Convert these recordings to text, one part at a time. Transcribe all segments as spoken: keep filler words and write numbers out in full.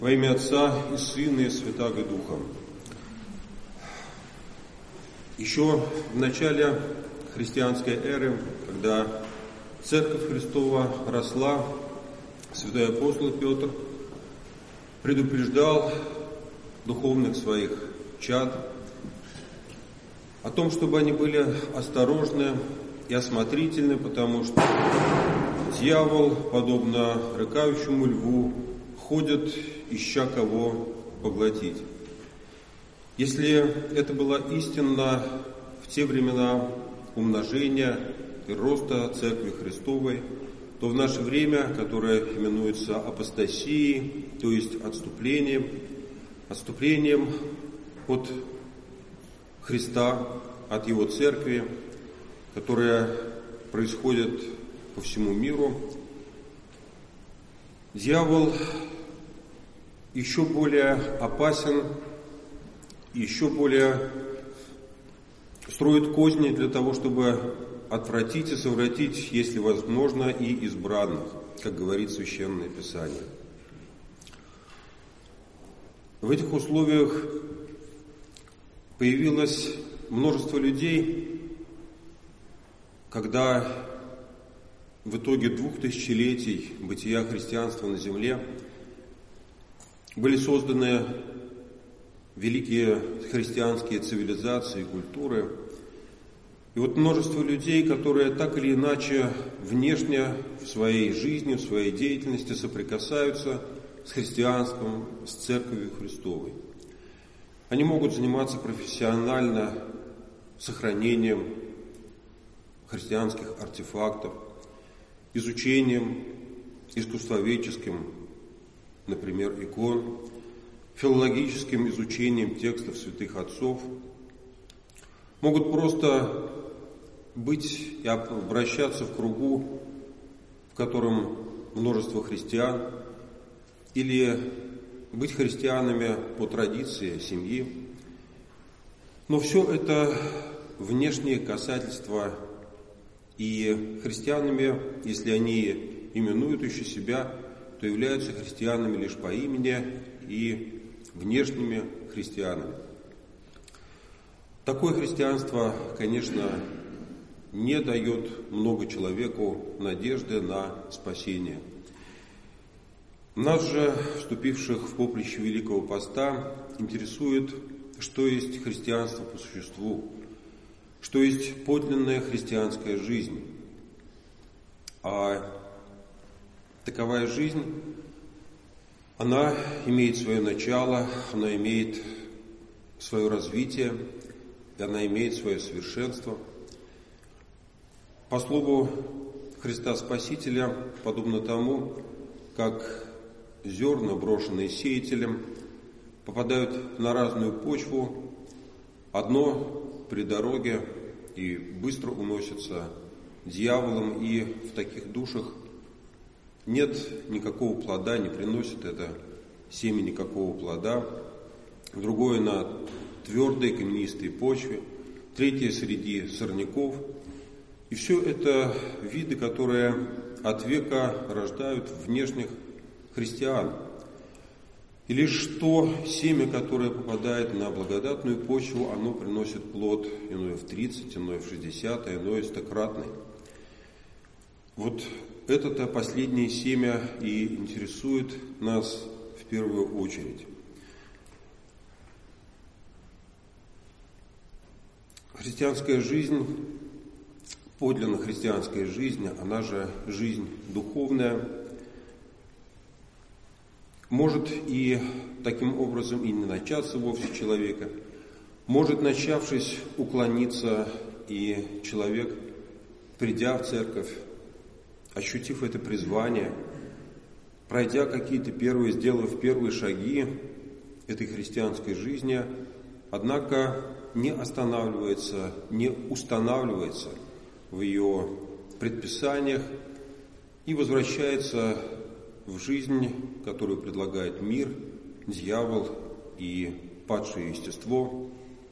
Во имя Отца и Сына и Святаго Духа. Еще в начале христианской эры, когда Церковь Христова росла, святой апостол Петр предупреждал духовных своих чад о том, чтобы они были осторожны и осмотрительны, потому что дьявол, подобно рыкающему льву, ходит, ища кого поглотить. Если это была истина в те времена умножения и роста Церкви Христовой, то в наше время, которое именуется апостасией, то есть отступлением, отступлением от Христа, от Его Церкви, которая происходит по всему миру, дьявол еще более опасен, еще более строит козни для того, чтобы отвратить и совратить, если возможно, и избранных, как говорит Священное Писание. В этих условиях появилось множество людей, когда в итоге двух тысячелетий бытия христианства на земле были созданы великие христианские цивилизации и культуры. И вот множество людей, которые так или иначе внешне в своей жизни, в своей деятельности соприкасаются с христианством, с Церковью Христовой. Они могут заниматься профессионально сохранением христианских артефактов, изучением искусствоведческим, например, икон, филологическим изучением текстов святых отцов, могут просто быть и обращаться в кругу, в котором множество христиан, или быть христианами по традиции семьи. Но все это внешние касательства, и христианами, если они именуют еще себя, то являются христианами лишь по имени и внешними христианами. Такое христианство, конечно, не дает много человеку надежды на спасение. Нас же, вступивших в поприще Великого Поста, интересует, что есть христианство по существу, что есть подлинная христианская жизнь. А таковая жизнь, она имеет свое начало, она имеет свое развитие, и она имеет свое совершенство. По слову Христа Спасителя, подобно тому, как зерна, брошенные сеятелем, попадают на разную почву, одно при дороге и быстро уносится дьяволом, и в таких душах нет никакого плода, не приносит это семя никакого плода. Другое на твердой каменистой почве, третье среди сорняков. И все это виды, которые от века рождают внешних христиан. И лишь то семя, которое попадает на благодатную почву, оно приносит плод иное в тридцать, иное в шестьдесят, а иное стократный. Вот это-то последнее семя и интересует нас в первую очередь. Христианская жизнь, подлинно христианская жизнь, она же жизнь духовная, может и таким образом и не начаться вовсе человека, может, начавшись, уклониться, и человек, придя в церковь, ощутив это призвание, пройдя какие-то первые, сделав первые шаги этой христианской жизни, однако не останавливается, не устанавливается в ее предписаниях и возвращается в жизнь, которую предлагает мир, дьявол и падшее естество.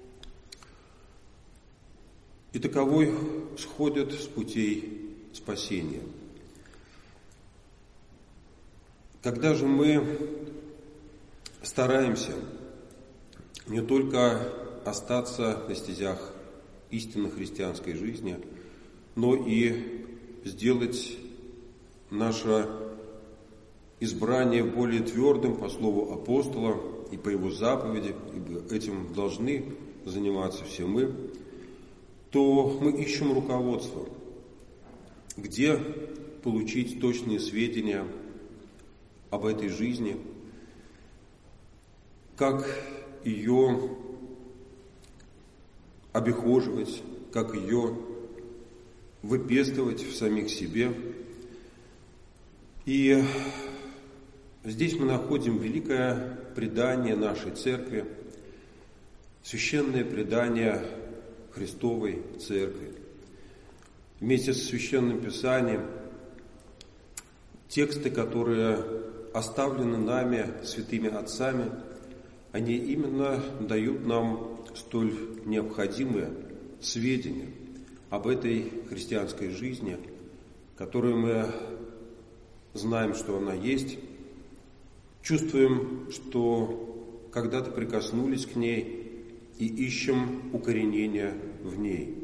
И таковой сходит с путей спасения. Когда же мы стараемся не только остаться на стезях истинно христианской жизни, но и сделать наше избрание более твердым по слову апостола и по его заповеди, ибо этим должны заниматься все мы, то мы ищем руководство, где получить точные сведения об этой жизни, как ее обихоживать, как ее выпестывать в самих себе. И здесь мы находим великое предание нашей Церкви, священное предание Христовой Церкви. Вместе с Священным Писанием тексты, которые оставлены нами, святыми отцами, они именно дают нам столь необходимые сведения об этой христианской жизни, которую мы знаем, что она есть, чувствуем, что когда-то прикоснулись к ней и ищем укоренения в ней.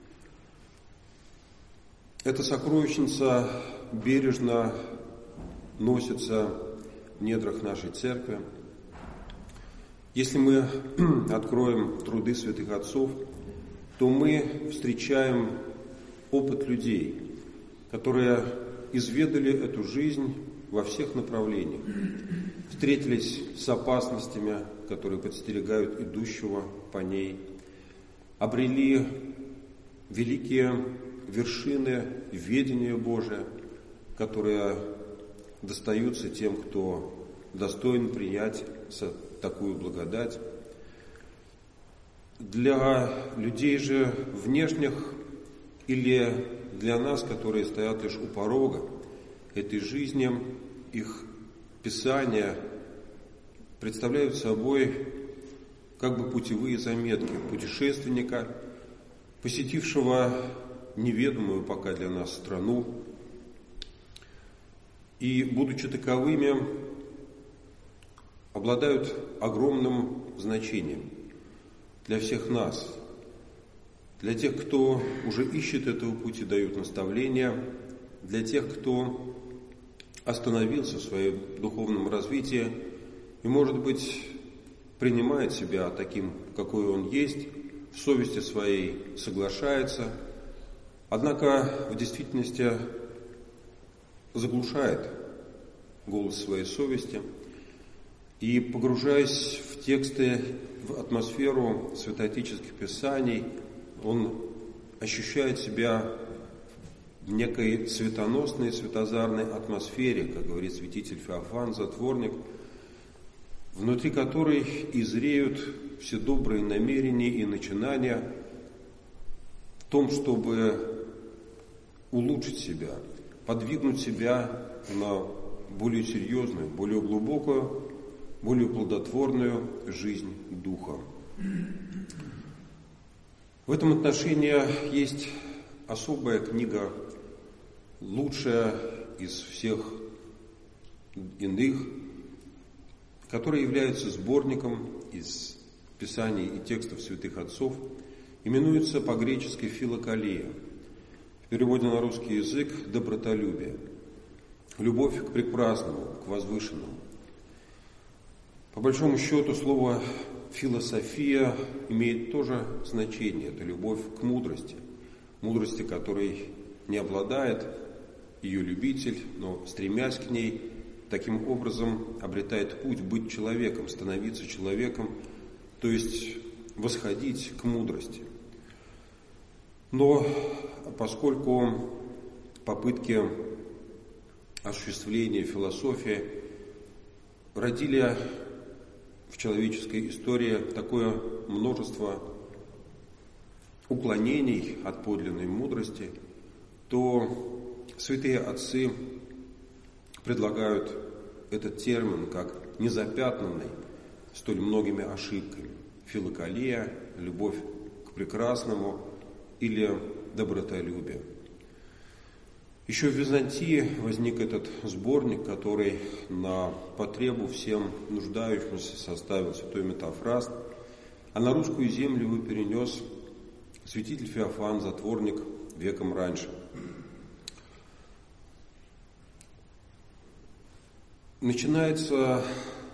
Эта сокровищница бережно носится в недрах нашей Церкви. Если мы откроем труды святых отцов, то мы встречаем опыт людей, которые изведали эту жизнь во всех направлениях, встретились с опасностями, которые подстерегают идущего по ней, обрели великие вершины ведения Божия, которые достаются тем, кто достоин принять такую благодать. Для людей же внешних или для нас, которые стоят лишь у порога этой жизни, их писания представляют собой как бы путевые заметки путешественника, посетившего неведомую пока для нас страну, и, будучи таковыми, обладают огромным значением для всех нас, для тех, кто уже ищет этого пути, дают наставления, для тех, кто остановился в своем духовном развитии и, может быть, принимает себя таким, какой он есть, в совести своей соглашается, однако в действительности заглушает голос своей совести и, погружаясь в тексты, в атмосферу святоотеческих писаний, он ощущает себя в некой светоносной, светозарной атмосфере, как говорит святитель Феофан, затворник, внутри которой изреют все добрые намерения и начинания в том, чтобы улучшить себя, подвигнуть себя на более серьезную, более глубокую, более плодотворную жизнь духа. В этом отношении есть особая книга, лучшая из всех иных, которая является сборником из писаний и текстов святых отцов, именуется по-гречески «Филокалия», в переводе на русский язык «добротолюбие», любовь к прекрасному, к возвышенному. По большому счету, слово «философия» имеет тоже значение. Это любовь к мудрости. Мудрости, которой не обладает ее любитель, но, стремясь к ней, таким образом обретает путь быть человеком, становиться человеком, то есть восходить к мудрости. Но поскольку попытки осуществления философии родили в человеческой истории такое множество уклонений от подлинной мудрости, то святые отцы предлагают этот термин как незапятнанный столь многими ошибками. Филокалия, любовь к прекрасному или добротолюбие. Еще в Византии возник этот сборник, который на потребу всем нуждающимся составил святой Метафраст, а на русскую землю его перенес святитель Феофан, затворник, веком раньше. Начинается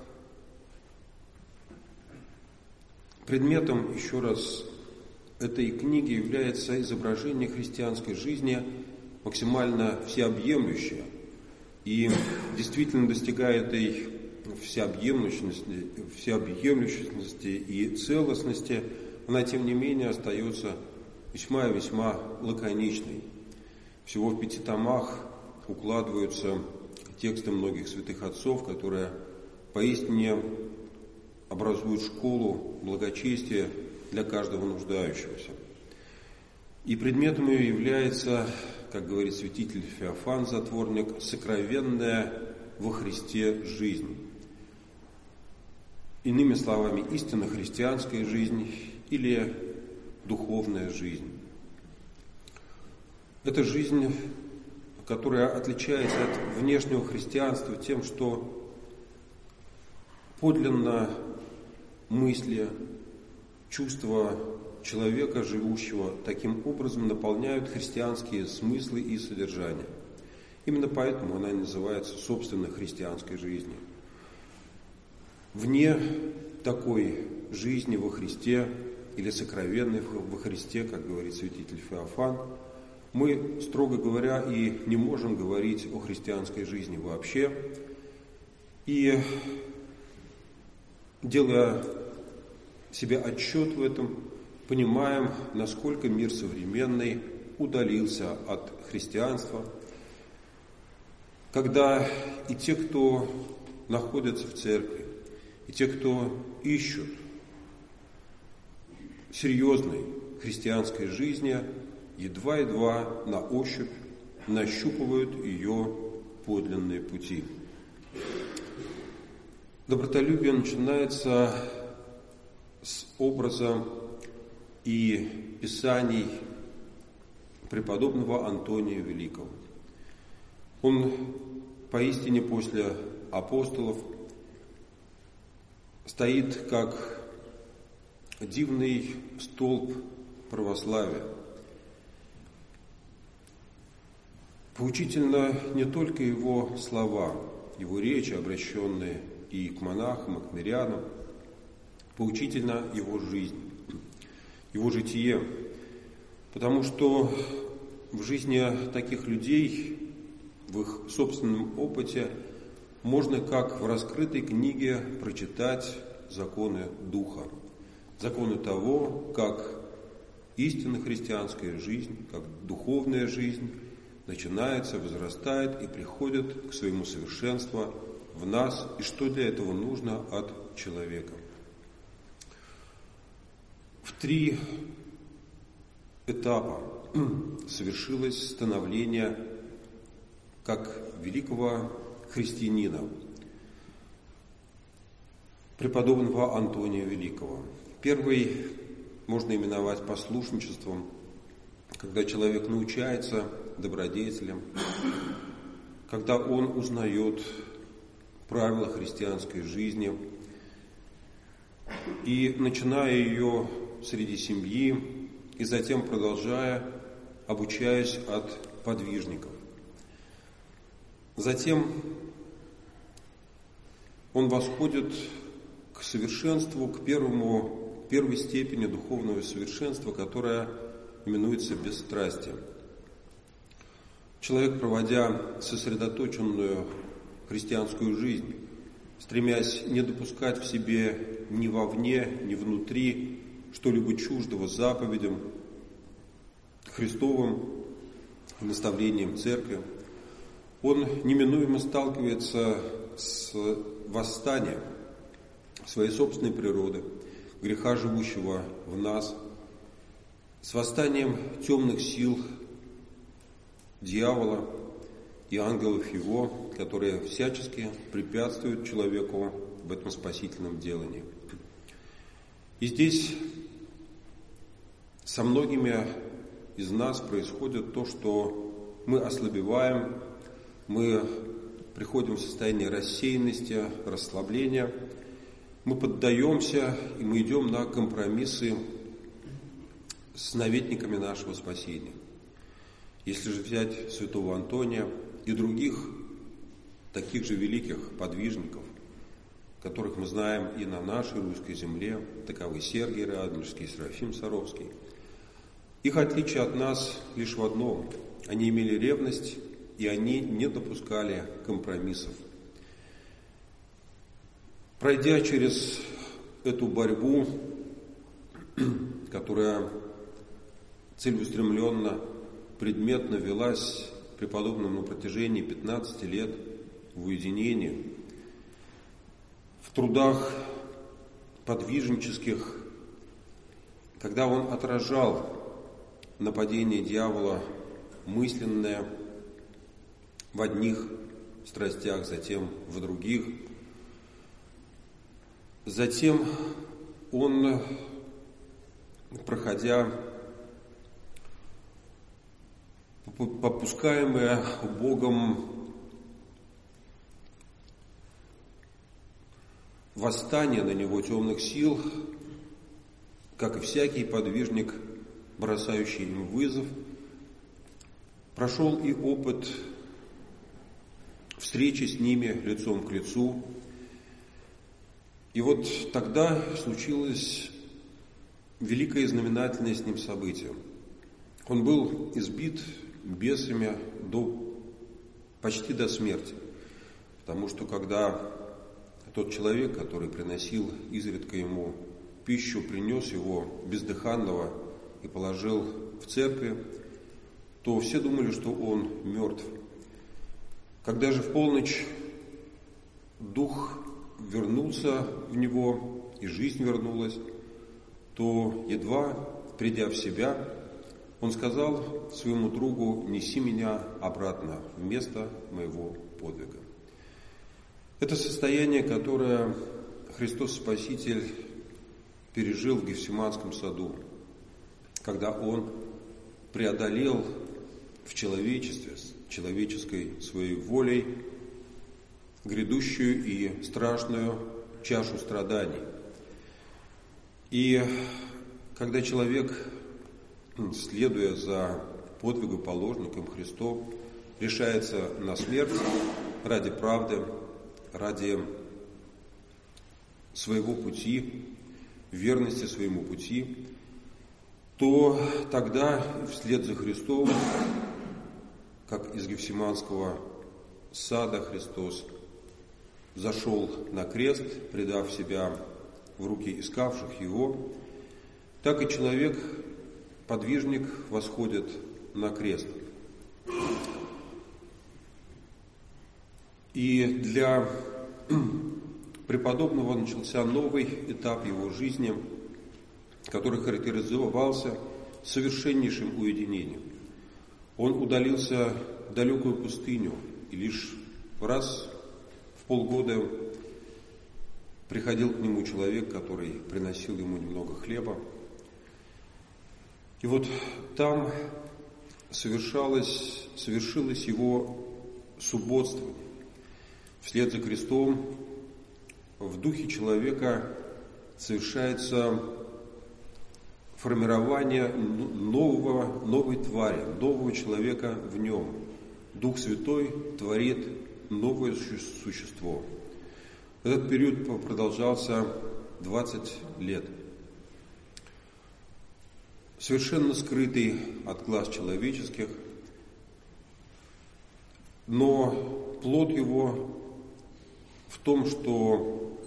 предметом, еще раз, этой книги является изображение христианской жизни, максимально всеобъемлющее, и действительно достигая этой всеобъемлющности, всеобъемлющности и целостности, она, тем не менее, остается весьма и весьма лаконичной. Всего в пяти томах укладываются тексты многих святых отцов, которые поистине образуют школу благочестия для каждого нуждающегося. И предметом ее является, как говорит святитель Феофан, затворник, сокровенная во Христе жизнь. Иными словами, истинно христианская жизнь или духовная жизнь. Это жизнь, которая отличается от внешнего христианства тем, что подлинно мысли, чувства человека, живущего таким образом, наполняют христианские смыслы и содержания. Именно поэтому она называется собственно христианской жизнью. Вне такой жизни во Христе или сокровенной во Христе, как говорит святитель Феофан, мы, строго говоря, и не можем говорить о христианской жизни вообще. И, делая себе отчет в этом, понимаем, насколько мир современный удалился от христианства, когда и те, кто находятся в церкви, и те, кто ищут серьезной христианской жизни, едва-едва на ощупь нащупывают ее подлинные пути. Добротолюбие начинается с образа и писаний преподобного Антония Великого. Он поистине после апостолов стоит как дивный столб православия. Поучительно не только его слова, его речи, обращенные и к монахам, и к мирянам, поучительна его жизнь, его житие, потому что в жизни таких людей, в их собственном опыте, можно, как в раскрытой книге, прочитать законы Духа, законы того, как истинно христианская жизнь, как духовная жизнь начинается, возрастает и приходит к своему совершенству в нас, и что для этого нужно от человека. В три этапа совершилось становление как великого христианина, преподобного Антония Великого. Первый можно именовать послушничеством, когда человек научается добродетелям, когда он узнает правила христианской жизни и, начиная ее среди семьи, и затем продолжая, обучаясь от подвижников. Затем он восходит к совершенству, к первому, первой степени духовного совершенства, которая именуется бесстрастием. Человек, проводя сосредоточенную христианскую жизнь, стремясь не допускать в себе ни вовне, ни внутри что-либо чуждого заповедям, Христовым наставлением Церкви, он неминуемо сталкивается с восстанием своей собственной природы, греха, живущего в нас, с восстанием темных сил дьявола и ангелов его, которые всячески препятствуют человеку в этом спасительном делании. И здесь со многими из нас происходит то, что мы ослабеваем, мы приходим в состояние рассеянности, расслабления, мы поддаемся и мы идем на компромиссы с наветниками нашего спасения. Если же взять святого Антония и других таких же великих подвижников, которых мы знаем и на нашей русской земле, таковы Сергий Радонежский, Серафим Саровский, их отличие от нас лишь в одном: они имели ревность, и они не допускали компромиссов. Пройдя через эту борьбу, которая целеустремленно, предметно велась преподобным на протяжении пятнадцати лет в уединении, в трудах подвижнических, когда он отражал нападение дьявола мысленное в одних страстях, затем в других. Затем он, проходя попускаемое Богом восстание на него темных сил, как и всякий подвижник, бросающий им вызов, прошел и опыт встречи с ними лицом к лицу. И вот тогда случилось великое знаменательное с ним событие. Он был избит бесами до, почти до смерти, потому что когда тот человек, который приносил изредка ему пищу, принес его бездыханного и положил в церкви, то все думали, что он мертв. Когда же в полночь дух вернулся в него и жизнь вернулась, то, едва придя в себя, он сказал своему другу: «Неси меня обратно в место моего подвига». Это состояние, которое Христос Спаситель пережил в Гефсиманском саду, когда Он преодолел в человечестве, человеческой своей волей, грядущую и страшную чашу страданий. И когда человек, следуя за подвигоположником Христом, решается на смерть ради правды, ради своего пути, верности своему пути, то тогда вслед за Христом, как из Гефсиманского сада Христос зашел на крест, предав себя в руки искавших Его, так и человек, подвижник, восходит на крест. И для преподобного начался новый этап его жизни, который характеризовался совершеннейшим уединением. Он удалился в далекую пустыню, и лишь раз в полгода приходил к нему человек, который приносил ему немного хлеба. И вот там совершалось, совершилось его субботствование. Вслед за крестом в духе человека совершается формирование нового, новой твари, нового человека в нем. Дух Святой творит новое существо. Этот период продолжался двадцать лет. Совершенно скрытый от глаз человеческих, но плод его в том, что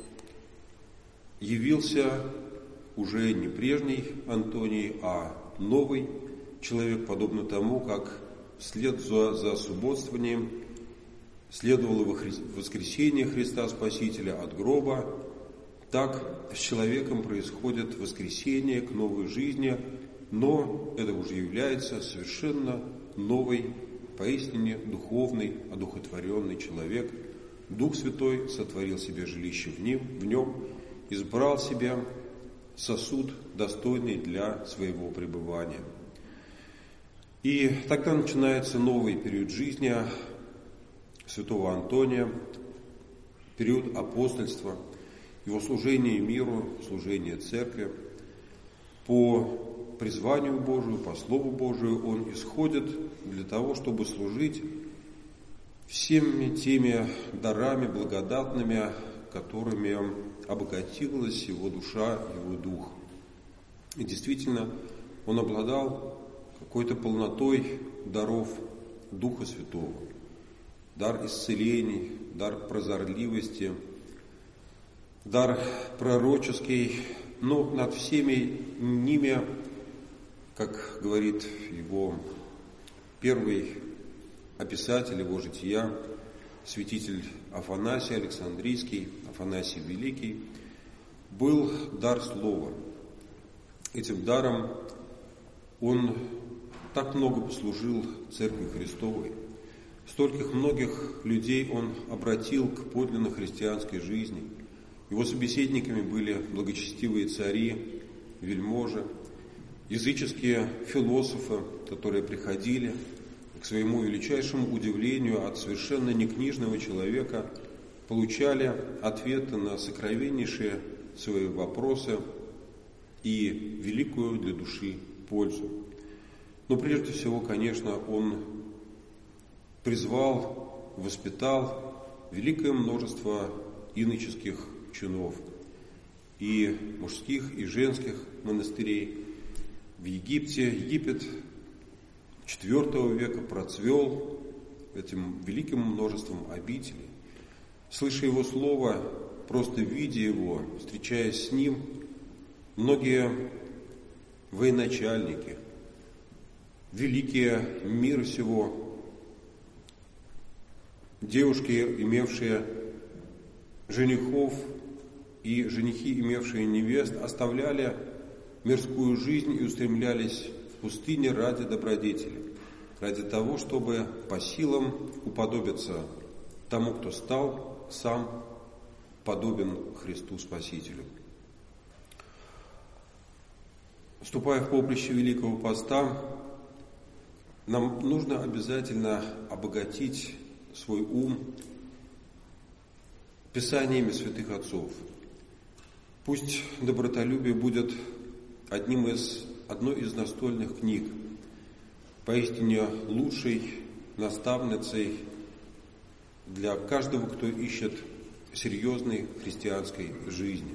явился уже не прежний Антоний, а новый человек, подобно тому, как вслед за, за субботствованием следовало воскресение Христа Спасителя от гроба, так с человеком происходит воскресение к новой жизни, но это уже является совершенно новый, поистине духовный, одухотворенный человек. Дух Святой сотворил себе жилище в нем, в нем, избрал себе сосуд, достойный для своего пребывания. И тогда начинается новый период жизни святого Антония, период апостольства, его служение миру, служение церкви. По призванию Божию, по Слову Божию он исходит для того, чтобы служить всеми теми дарами благодатными, которыми обогатилась его душа, его дух. И действительно, он обладал какой-то полнотой даров Духа Святого. Дар исцелений, дар прозорливости, дар пророческий, но над всеми ними, как говорит его первый описатель его жития, святитель Афанасий Александрийский, Афанасий Великий, был дар слова. Этим даром он так много послужил Церкви Христовой. Стольких многих людей он обратил к подлинно христианской жизни. Его собеседниками были благочестивые цари, вельможи, языческие философы, которые приходили к своему величайшему удивлению от совершенно некнижного человека, получали ответы на сокровеннейшие свои вопросы и великую для души пользу. Но прежде всего, конечно, он призвал, воспитал великое множество иноческих чинов и мужских, и женских монастырей. В Египте Египет четвёртого века процвел этим великим множеством обителей. Слыша его слово, просто видя его, встречаясь с ним, многие военачальники, великие мира сего, девушки, имевшие женихов, и женихи, имевшие невест, оставляли мирскую жизнь и устремлялись в пустыне ради добродетели, ради того, чтобы по силам уподобиться тому, кто стал сам подобен Христу Спасителю. Вступая в поприще Великого Поста, нам нужно обязательно обогатить свой ум писаниями святых отцов. Пусть добротолюбие будет одним из, одной из настольных книг, поистине лучшей наставницей для каждого, кто ищет серьезной христианской жизни.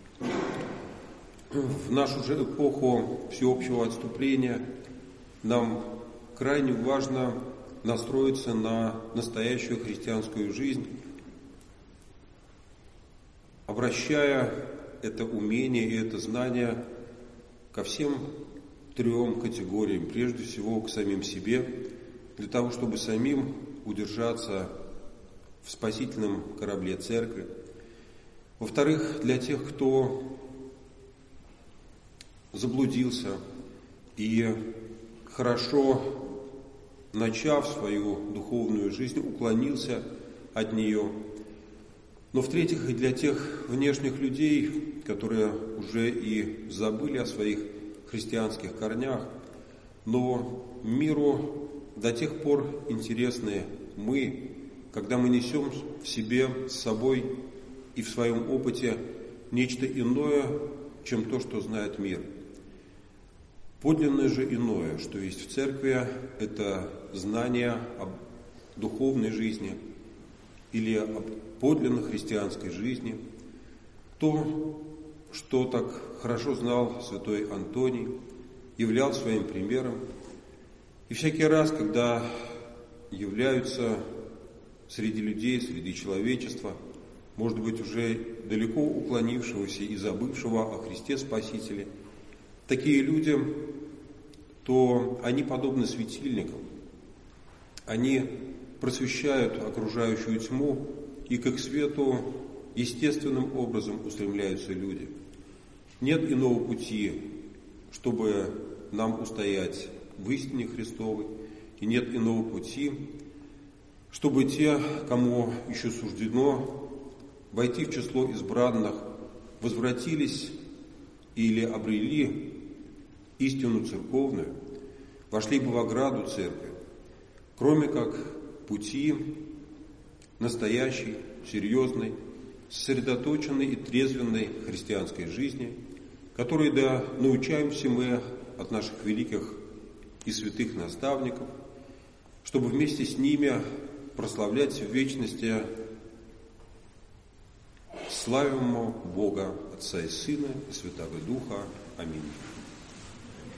В нашу же эпоху всеобщего отступления нам крайне важно настроиться на настоящую христианскую жизнь, обращая это умение и это знание ко всем трем категориям. Прежде всего, к самим себе, для того, чтобы самим удержаться в спасительном корабле церкви. Во-вторых, для тех, кто заблудился и, хорошо начав свою духовную жизнь, уклонился от нее. Но в-третьих, и для тех внешних людей, которые уже и забыли о своих христианских корнях, но миру до тех пор интересны мы, когда мы несем в себе, с собой и в своем опыте нечто иное, чем то, что знает мир. Подлинное же иное, что есть в церкви, это знание об духовной жизни или об подлинно христианской жизни, то, что так хорошо знал святой Антоний, являл своим примером. И всякий раз, когда являются среди людей, среди человечества, может быть, уже далеко уклонившегося и забывшего о Христе Спасителе, такие люди, то они подобны светильникам. Они просвещают окружающую тьму, и к их свету естественным образом устремляются люди. Нет иного пути, чтобы нам устоять в истине Христовой, и нет иного пути, чтобы те, кому еще суждено войти в число избранных, возвратились или обрели истину церковную, вошли бы в ограду церкви, кроме как пути настоящей, серьезной, сосредоточенной и трезвенной христианской жизни, которой да научаемся мы от наших великих и святых наставников, чтобы вместе с ними прославлять в вечности славимого Бога, Отца и Сына и Святого Духа. Аминь.